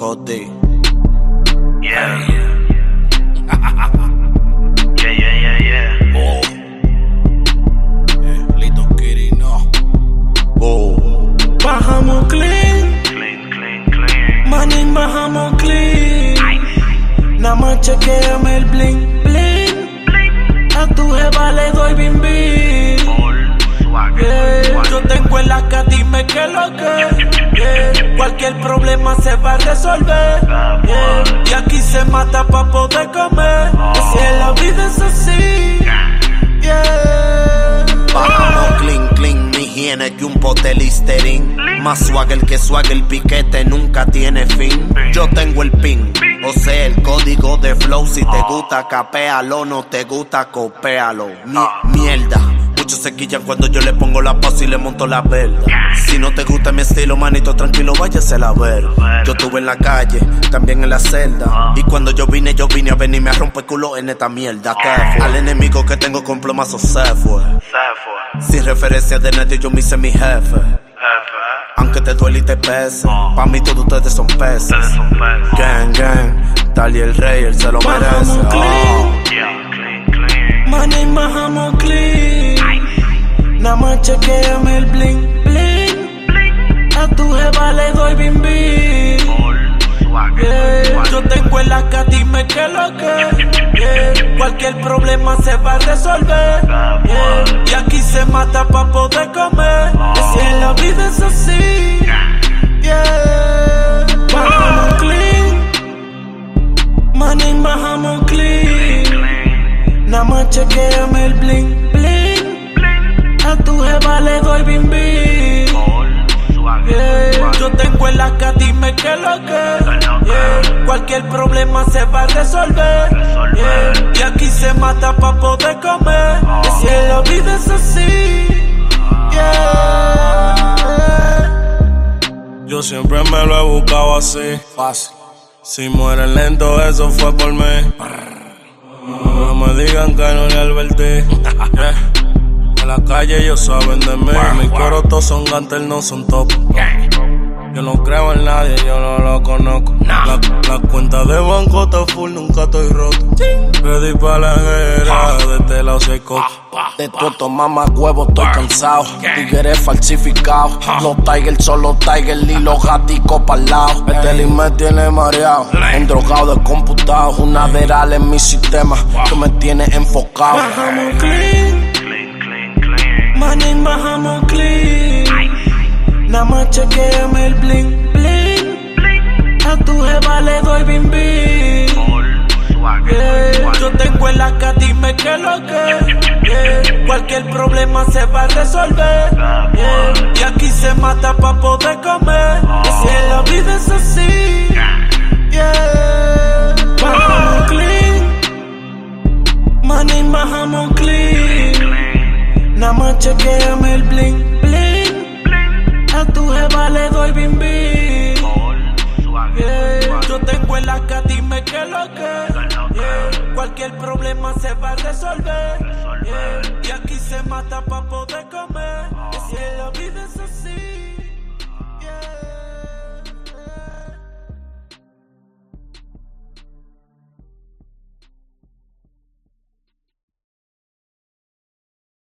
Cody. Yeah. Yeah. Oh. Lito Kitty, no. Oh. Bajamos clean, Clean. manín, bajamos clean. Nada más chequeame el bling, bling. A tu jeva le doy bim bim. Yeah. Yo tengo en la cara, dime que lo que. Yeah. Cualquier problema se va a resolver. Yeah. Y aquí se mata pa' poder comer. Si en la vida es así. Yeah. Bajamos clean, mi higiene y un pote de Listerine. Más swagger que swagger, el piquete nunca tiene fin. Yo tengo el pin, o sea el código de flow. Si te gusta capéalo, no te gusta copéalo. Mierda. Muchos se quillan cuando yo le pongo la paz y le monto la verga. Si no te gusta mi estilo, manito, tranquilo, váyase a ver. Yo estuve en la calle, también en la celda. Y cuando yo vine a venirme a romper culo en esta mierda. ¿Qué fue? Al enemigo que tengo con plomazo se fue. Sin referencia de nadie, yo me hice mi jefe. Aunque te duele y te pese, pa' mí todos ustedes son peces. Gang, Tali el rey, él se lo merece. Manín, bajamos clean. Nada más chequeame el bling, bling. A tu jeva le doy bim bim. Yeah. Yo tengo en la cara, dime que lo que. Yeah. Cualquier problema se va a resolver. Yeah. Y aquí se mata pa' poder comer. Si en la vida es así. Yeah. Bajamos clean. Manín, bajamos clean. Nada más chequeame el bling, bling. A tu jeva le doy bim bim. Yeah. Yo tengo en la cara, dime que lo que. Yeah. Cualquier problema se va a resolver. Yeah. Y aquí se mata pa' poder comer. Si en la vida es así. Yeah. Yo siempre me lo he buscado así, fácil. Si muere lento, eso fue por mí. No me digan que no le advertí. En la calle ellos saben de mí. Mis coros todos son gantel, no son top. Yo no creo en nadie, yo no lo conozco. La cuenta de banco está full, nunca estoy roto. Ready pa' la guerra, de este lado se coco. De todo mamá huevo, estoy cansado. Tigres falsificados. Los Tigers son los Tigers y los gaticos pa'l lado. Este link me tiene mareado, endrogado, descomputado. Una veral en mi sistema que me tiene enfocado. Bajamos clean. Manín, bajamos clean. Nada más chequeame el bling, bling. A tu jeva le doy bim bim. Yeah. Yo tengo en la cara, dime que lo que. Yeah. Cualquier problema se va a resolver. Yeah. Y aquí se mata pa' poder comer. Si en la vida es así. Yeah. Bajamos clean. Manín, bajamos clean. Nada más chequeame el bling, bling.